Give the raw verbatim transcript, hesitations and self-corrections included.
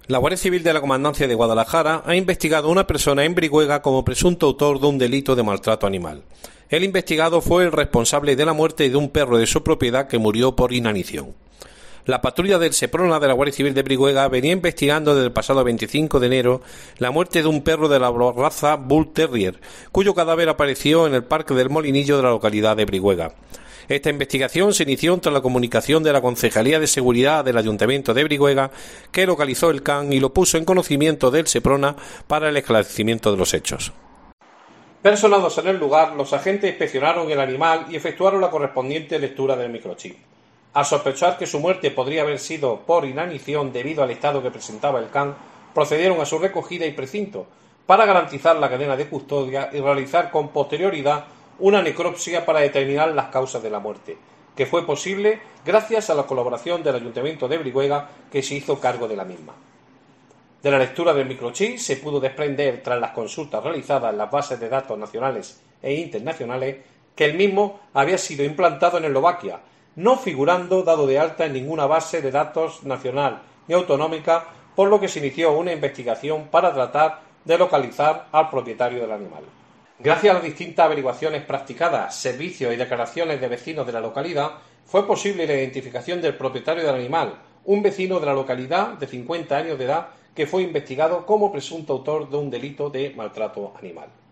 La Guardia Civil de la Comandancia de Guadalajara ha investigado a una persona en Brihuega como presunto autor de un delito de maltrato animal. El investigado fue el responsable de la muerte de un perro de su propiedad que murió por inanición. La patrulla del Seprona de la Guardia Civil de Brihuega venía investigando desde el pasado veinticinco de enero la muerte de un perro de la raza Bull Terrier, cuyo cadáver apareció en el Parque del Molinillo de la localidad de Brihuega. Esta investigación se inició tras la comunicación de la Concejalía de Seguridad del Ayuntamiento de Brihuega, que localizó el can y lo puso en conocimiento del Seprona para el esclarecimiento de los hechos. Personados en el lugar, los agentes inspeccionaron el animal y efectuaron la correspondiente lectura del microchip. Al sospechar que su muerte podría haber sido por inanición debido al estado que presentaba el can, procedieron a su recogida y precinto para garantizar la cadena de custodia y realizar con posterioridad una necropsia para determinar las causas de la muerte, que fue posible gracias a la colaboración del Ayuntamiento de Brihuega, que se hizo cargo de la misma. De la lectura del microchip se pudo desprender, tras las consultas realizadas en las bases de datos nacionales e internacionales, que el mismo había sido implantado en Eslovaquia, no figurando dado de alta en ninguna base de datos nacional ni autonómica, por lo que se inició una investigación para tratar de localizar al propietario del animal. Gracias a las distintas averiguaciones practicadas, servicios y declaraciones de vecinos de la localidad, fue posible la identificación del propietario del animal, un vecino de la localidad de cincuenta años de edad que fue investigado como presunto autor de un delito de maltrato animal.